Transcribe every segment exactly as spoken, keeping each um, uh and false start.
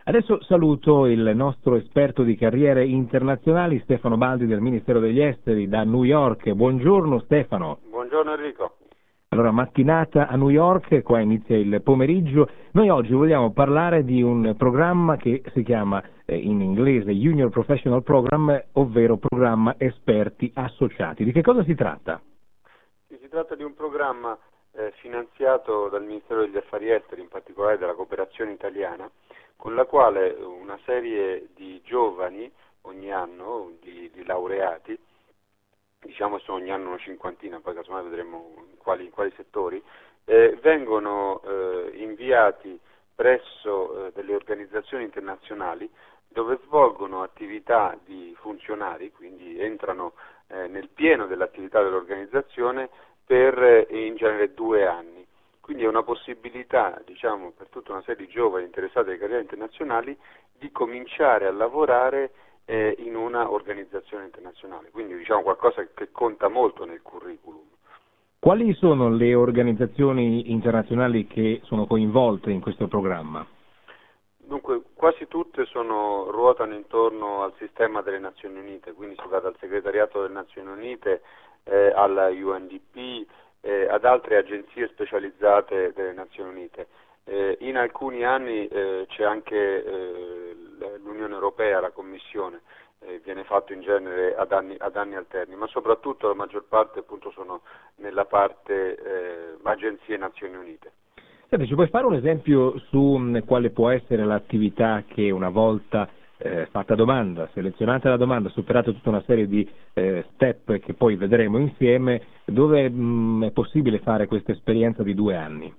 Adesso saluto il nostro esperto di carriere internazionali, Stefano Baldi del Ministero degli Esteri da New York. Buongiorno Stefano. Buongiorno Enrico. Allora, mattinata a New York, qua inizia il pomeriggio. Noi oggi vogliamo parlare di un programma che si chiama eh, in inglese Junior Professional Program, ovvero programma esperti associati. Di che cosa si tratta? Si tratta di un programma eh, finanziato dal Ministero degli Affari Esteri, in particolare della cooperazione italiana, con la quale una serie di giovani ogni anno, di, di laureati, diciamo sono ogni anno una cinquantina, poi casomai vedremo in quali, in quali settori, eh, vengono eh, inviati presso eh, delle organizzazioni internazionali dove svolgono attività di funzionari, quindi entrano eh, nel pieno dell'attività dell'organizzazione per eh, in genere due anni. Quindi è una possibilità, diciamo, per tutta una serie di giovani interessati alle carriere internazionali di cominciare a lavorare eh, in una organizzazione internazionale, quindi diciamo qualcosa che conta molto nel curriculum. Quali sono le organizzazioni internazionali che sono coinvolte in questo programma? Dunque, quasi tutte sono, ruotano intorno al sistema delle Nazioni Unite, quindi si va dal segretariato delle Nazioni Unite eh, alla U N D P, eh, ad altre agenzie specializzate delle Nazioni Unite. Eh, in alcuni anni eh, c'è anche eh, l'Unione Europea, la Commissione, eh, viene fatto in genere ad anni, ad anni alterni, ma soprattutto la maggior parte appunto sono nella parte eh, agenzie Nazioni Unite. Senti, ci puoi fare un esempio su quale può essere l'attività che una volta eh, fatta domanda, selezionata la domanda, superata tutta una serie di eh, step che poi vedremo insieme, dove mh, è possibile fare questa esperienza di due anni?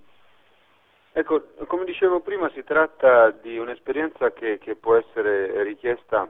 Ecco, come dicevo prima, si tratta di un'esperienza che, che può essere richiesta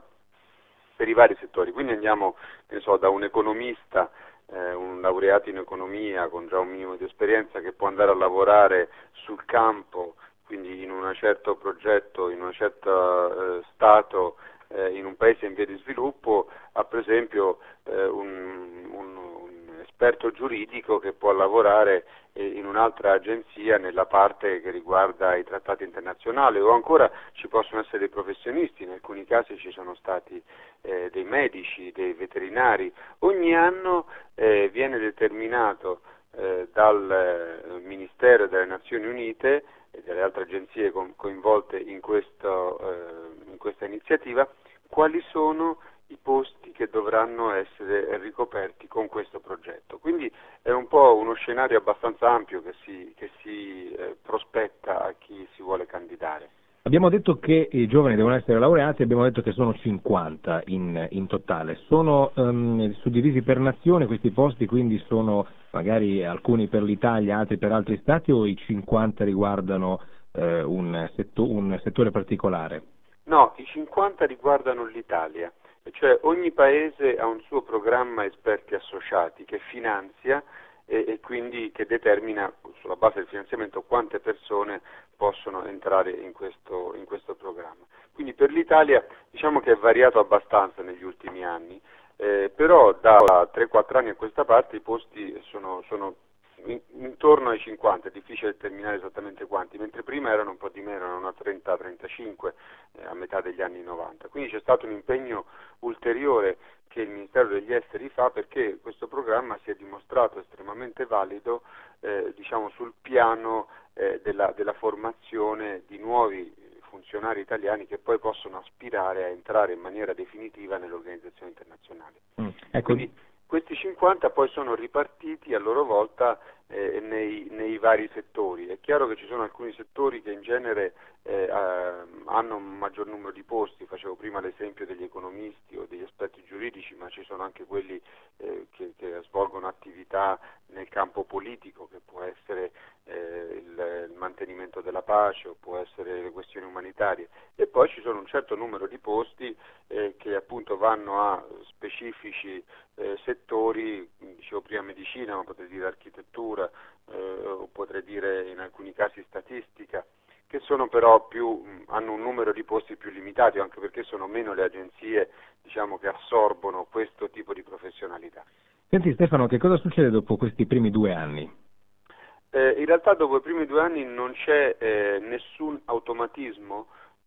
per i vari settori, quindi andiamo, ne so, da un economista, eh, un laureato in economia con già un minimo di esperienza che può andare a lavorare sul campo, quindi in un certo progetto, in un certo eh, stato, eh, in un paese in via di sviluppo, a per esempio eh, un, un, un esperto giuridico che può lavorare in un'altra agenzia nella parte che riguarda i trattati internazionali, o ancora ci possono essere dei professionisti, in alcuni casi ci sono stati eh, dei medici, dei veterinari. Ogni anno eh, viene determinato eh, dal eh, Ministero delle Nazioni Unite e delle altre agenzie co- coinvolte in, questo, eh, in questa iniziativa quali sono i posti che dovranno essere ricoperti con questo progetto. Quindi è un po' uno scenario abbastanza ampio che si, che si eh, prospetta a chi si vuole candidare. Abbiamo detto che i giovani devono essere laureati, abbiamo detto che sono cinquanta in, in totale. Sono um, suddivisi per nazione questi posti, quindi sono magari alcuni per l'Italia, altri per altri stati, o i cinquanta riguardano eh, un, setto, un settore particolare? No, i cinquanta riguardano l'Italia. Cioè ogni paese ha un suo programma esperti associati che finanzia e, e quindi che determina sulla base del finanziamento quante persone possono entrare in questo, in questo programma. Quindi per l'Italia diciamo che è variato abbastanza negli ultimi anni, eh, però da tre quattro anni a questa parte i posti sono, sono intorno ai cinquanta, è difficile determinare esattamente quanti, mentre prima erano un po' di meno, erano trenta trentacinque eh, a metà degli anni novanta. Quindi c'è stato un impegno ulteriore che il Ministero degli Esteri fa perché questo programma si è dimostrato estremamente valido eh, diciamo sul piano eh, della, della formazione di nuovi funzionari italiani che poi possono aspirare a entrare in maniera definitiva nelle organizzazioni internazionali. Mm, ecco. Quindi, questi cinquanta poi sono ripartiti a loro volta eh, nei, nei vari settori. È chiaro che ci sono alcuni settori che in genere eh, hanno un maggior numero di posti, facevo prima l'esempio degli economisti o degli esperti giuridici, ma ci sono anche quelli eh, che, che svolgono attività nel campo politico, che può essere eh, il, il mantenimento della pace o può essere le questioni umanitarie, e poi ci sono un certo numero di posti eh, che appunto vanno a specifici eh, settori, dicevo prima medicina, ma potrei dire architettura eh, o potrei dire in alcuni casi statistica, che sono però più, hanno un numero di posti più limitato, anche perché sono meno le agenzie diciamo, che assorbono questo tipo di professionalità. Senti Stefano, che cosa succede dopo questi primi due anni? Eh, in realtà dopo i primi due anni non c'è eh, nessun automatismo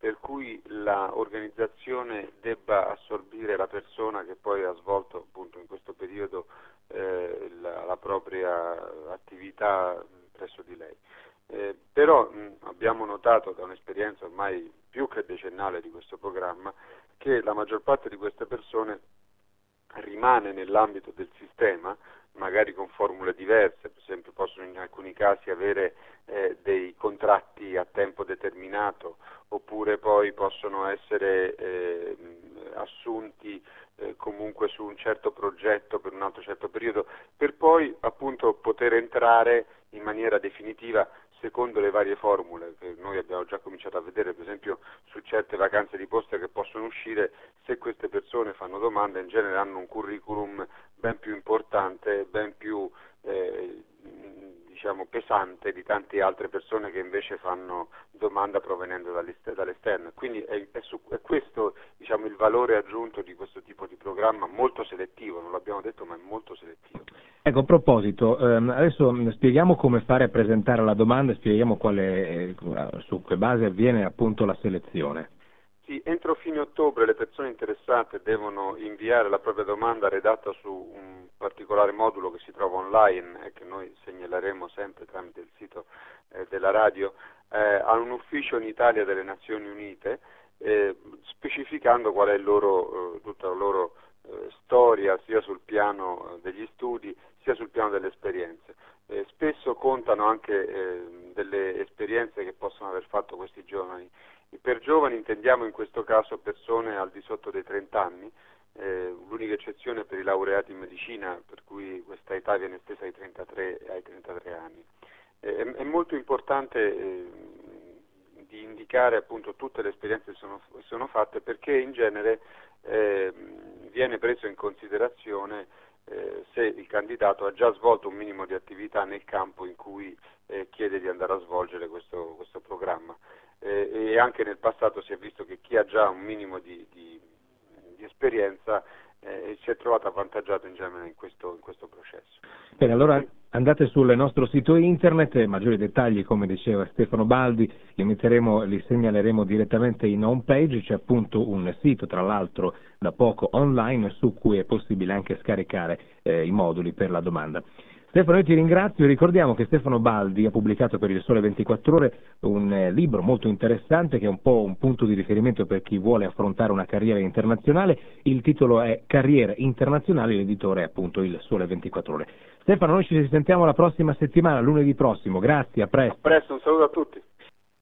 per cui l'organizzazione debba assorbire la persona che poi ha svolto appunto in questo periodo eh, la, la propria attività presso di lei. Eh, però mh, abbiamo notato da un'esperienza ormai più che decennale di questo programma che la maggior parte di queste persone rimane nell'ambito del sistema, magari con formule diverse, per esempio possono in alcuni casi avere eh, dei contratti a tempo determinato, oppure poi possono essere eh, assunti eh, comunque su un certo progetto per un altro certo periodo, per poi appunto poter entrare in maniera definitiva secondo le varie formule che noi abbiamo già cominciato a vedere, per esempio su certe vacanze di posto che possono uscire. Se queste persone fanno domanda, in genere hanno un curriculum ben più importante, ben più eh, diciamo pesante di tante altre persone che invece fanno domanda provenendo dall'esterno. Quindi è, è, su, è questo diciamo, il valore aggiunto di questo tipo di programma, molto selettivo, non l'abbiamo detto, ma è molto selettivo. Ecco, a proposito, ehm, adesso spieghiamo come fare a presentare la domanda e spieghiamo quale, eh, su che base avviene appunto la selezione. Sì, entro fine ottobre le persone interessate devono inviare la propria domanda redatta su un particolare modulo che si trova online e che noi segnaleremo sempre tramite il sito eh, della radio eh, a un ufficio in Italia delle Nazioni Unite, eh, specificando qual è il loro, eh, tutta la loro eh, storia sia sul piano degli studi sia sul piano delle esperienze. Eh, spesso contano anche eh, delle esperienze che possono aver fatto questi giovani. Per giovani intendiamo in questo caso persone al di sotto dei trenta anni, eh, l'unica eccezione per i laureati in medicina, per cui questa età viene estesa ai trentatré, ai trentatré anni. Eh, è, è molto importante eh, di indicare appunto tutte le esperienze che sono, sono fatte, perché in genere eh, viene preso in considerazione eh, se il candidato ha già svolto un minimo di attività nel campo in cui eh, chiede di andare a svolgere questo, questo programma. Eh, e anche nel passato si è visto che chi ha già un minimo di, di, di esperienza eh, si è trovato avvantaggiato in genere in questo, in questo processo. Bene, allora andate sul nostro sito internet, maggiori dettagli come diceva Stefano Baldi li metteremo, li segnaleremo direttamente in home page. C'è appunto un sito tra l'altro da poco online su cui è possibile anche scaricare eh, i moduli per la domanda. Stefano, io ti ringrazio. Ricordiamo che Stefano Baldi ha pubblicato per il Sole ventiquattro Ore un eh, libro molto interessante che è un po' un punto di riferimento per chi vuole affrontare una carriera internazionale. Il titolo è Carriere internazionali, l'editore è appunto il Sole ventiquattro Ore. Stefano, noi ci risentiamo la prossima settimana, lunedì prossimo. Grazie, a presto. A presto, un saluto a tutti.